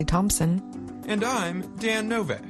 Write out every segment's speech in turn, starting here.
Thompson. And I'm Dan Novak.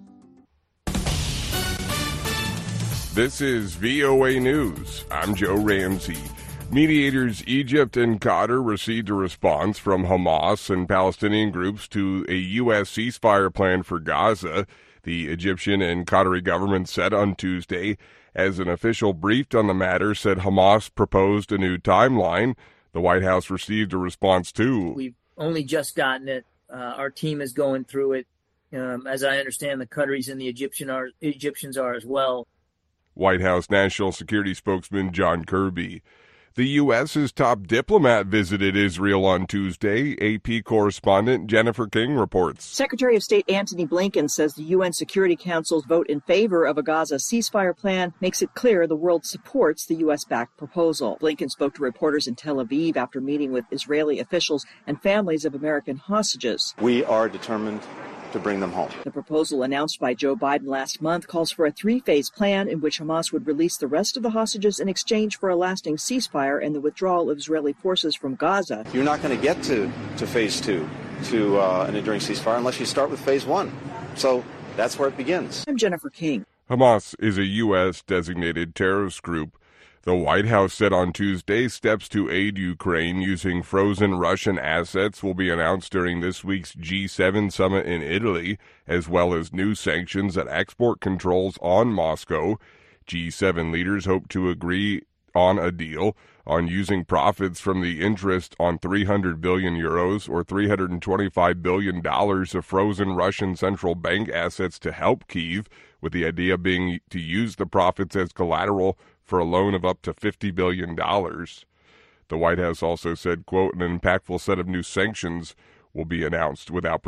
This is VOA News. I'm Joe Ramsey. Mediators Egypt and Qatar received a response from Hamas and Palestinian groups to a U.S. ceasefire plan for Gaza. The Egyptian and Qatari governments said on Tuesday, as an official briefed on the matter, said Hamas proposed a new timeline. The White House received a response too. We've only just gotten it. Our team is going through it. As I understand, the Qataris and the Egyptians are as well. White House National Security Spokesman John Kirby. The U.S.'s top diplomat visited Israel on Tuesday. AP correspondent Jennifer King reports. Secretary of State Antony Blinken says the UN Security Council's vote in favor of a Gaza ceasefire plan makes it clear the world supports the U.S.-backed proposal. Blinken spoke to reporters in Tel Aviv after meeting with Israeli officials and families of American hostages. We are determined to bring them home. The proposal announced by Joe Biden last month calls for a three-phase plan in which Hamas would release the rest of the hostages in exchange for a lasting ceasefire and the withdrawal of Israeli forces from Gaza. You're not going to get to phase two, to an enduring ceasefire, unless you start with phase one. So that's where it begins. I'm Jennifer King. Hamas is a U.S. designated terrorist group. The White House said on Tuesday steps to aid Ukraine using frozen Russian assets will be announced during this week's G7 summit in Italy, as well as new sanctions and export controls on Moscow. G7 leaders hope to agree on a deal on using profits from the interest on 300 billion euros or $325 billion of frozen Russian central bank assets to help Kyiv, with the idea being to use the profits as collateral for a loan of up to $50 billion. The White House also said, quote, an impactful set of new sanctions will be announced without